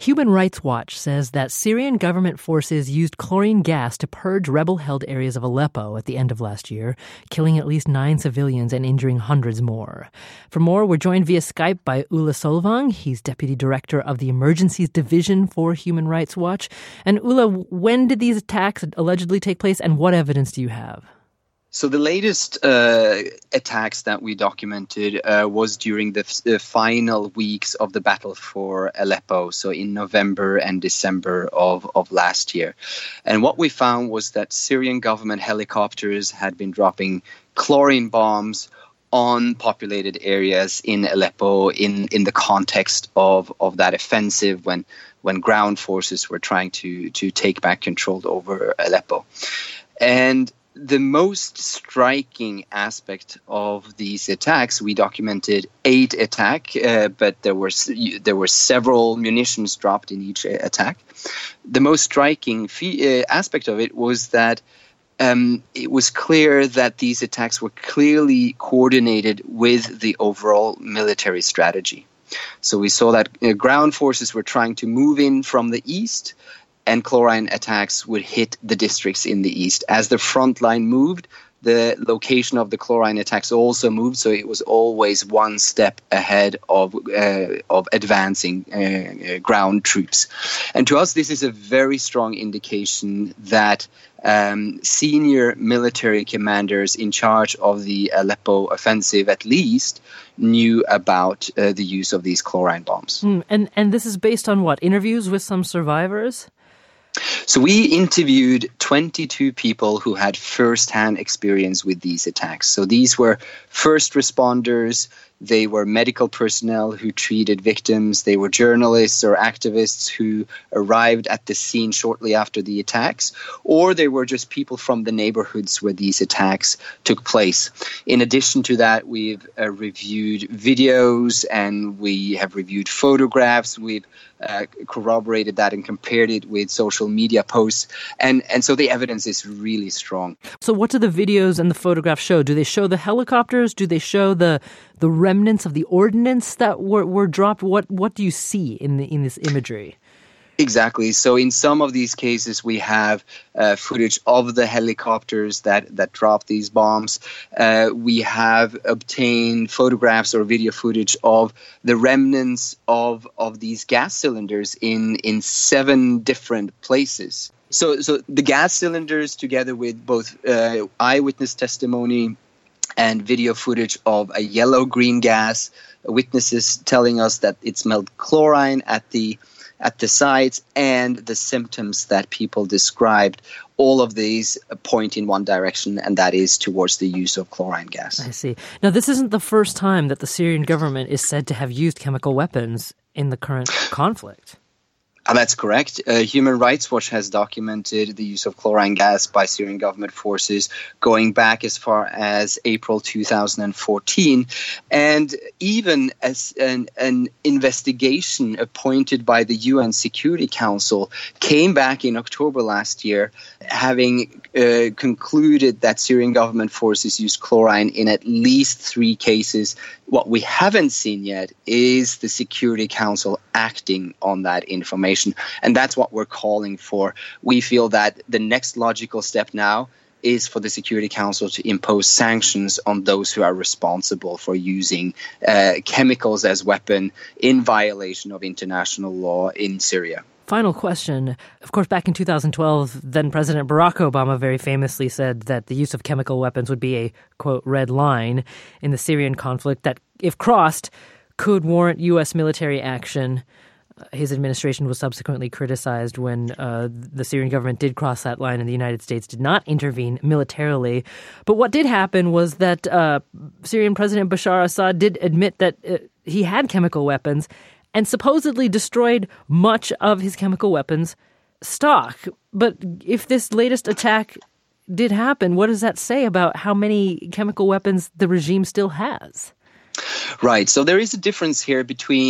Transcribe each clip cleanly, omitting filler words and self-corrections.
Human Rights Watch says that Syrian government forces used chlorine gas to purge rebel-held areas of Aleppo at the end of last year, killing at least 9 civilians and injuring hundreds more. For more, we're joined via Skype by Ulla Solvang. He's Deputy Director of the Emergencies Division for Human Rights Watch. And Ulla, when did these attacks allegedly take place, and what evidence do you have? So the latest attacks that we documented was during the final weeks of the battle for Aleppo, so in November and December of last year. And what we found was that Syrian government helicopters had been dropping chlorine bombs on populated areas in Aleppo in the context of that offensive when ground forces were trying to take back control over Aleppo. And the most striking aspect of these attacks, we documented 8 attacks, but there were several munitions dropped in each attack. The most striking aspect of it was that it was clear that these attacks were clearly coordinated with the overall military strategy. So we saw that ground forces were trying to move in from the east, and chlorine attacks would hit the districts in the east. As the front line moved, the location of the chlorine attacks also moved, so it was always one step ahead of advancing ground troops. And to us, this is a very strong indication that senior military commanders in charge of the Aleppo offensive, at least, knew about the use of these chlorine bombs. And this is based on what? Interviews with some survivors? So we interviewed 22 people who had first-hand experience with these attacks. So these were first responders, they were medical personnel who treated victims, they were journalists or activists who arrived at the scene shortly after the attacks, or they were just people from the neighborhoods where these attacks took place. In addition to that, we've reviewed videos and we have reviewed photographs. We've corroborated that and compared it with social media posts. And so the evidence is really strong. So what do the videos and the photographs show? Do they show the helicopters? Do they show the remnants of the ordnance that were dropped? What do you see in this imagery? Exactly. So in some of these cases, we have footage of the helicopters that dropped these bombs. We have obtained photographs or video footage of the remnants of these gas cylinders in 7 different places. So the gas cylinders, together with both eyewitness testimony and video footage of a yellow-green gas, witnesses telling us that it smelled chlorine at the sites, and the symptoms that people described, all of these point in one direction, and that is towards the use of chlorine gas. I see. Now, this isn't the first time that the Syrian government is said to have used chemical weapons in the current conflict. That's correct. Human Rights Watch has documented the use of chlorine gas by Syrian government forces going back as far as April 2014. And even as an investigation appointed by the UN Security Council came back in October last year, having concluded that Syrian government forces used chlorine in at least 3 cases. What we haven't seen yet is the Security Council acting on that information. And that's what we're calling for. We feel that the next logical step now is for the Security Council to impose sanctions on those who are responsible for using chemicals as weapon in violation of international law in Syria. Final question. Of course, back in 2012, then President Barack Obama very famously said that the use of chemical weapons would be a, quote, red line in the Syrian conflict that, if crossed, could warrant U.S. military action. His administration was subsequently criticized when the Syrian government did cross that line and the United States did not intervene militarily. But what did happen was that Syrian President Bashar Assad did admit that he had chemical weapons and supposedly destroyed much of his chemical weapons stock. But if this latest attack did happen, what does that say about how many chemical weapons the regime still has? Right. So there is a difference here between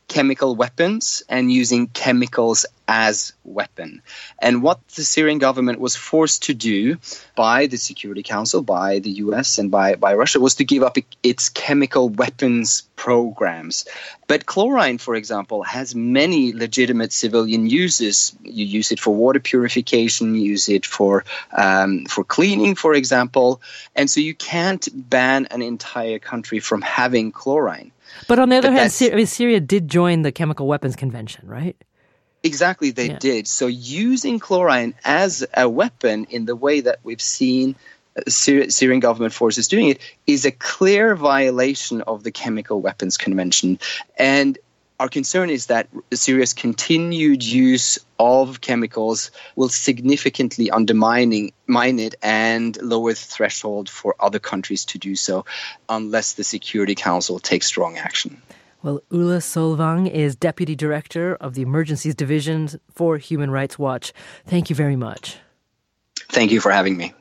chemical weapons and using chemicals as weapon. And what the Syrian government was forced to do by the Security Council, by the US and by Russia, was to give up its chemical weapons programs. But chlorine, for example, has many legitimate civilian uses. You use it for water purification, you use it for cleaning, for example. And so you can't ban an entire country from having chlorine. But on the other hand, Syria did join the Chemical Weapons Convention, right? Exactly, they did. So using chlorine as a weapon in the way that we've seen Syrian government forces doing it is a clear violation of the Chemical Weapons Convention. And our concern is that Syria's continued use of chemicals will significantly undermine it and lower the threshold for other countries to do so unless the Security Council takes strong action. Well, Ulla Solvang is Deputy Director of the Emergencies Division for Human Rights Watch. Thank you very much. Thank you for having me.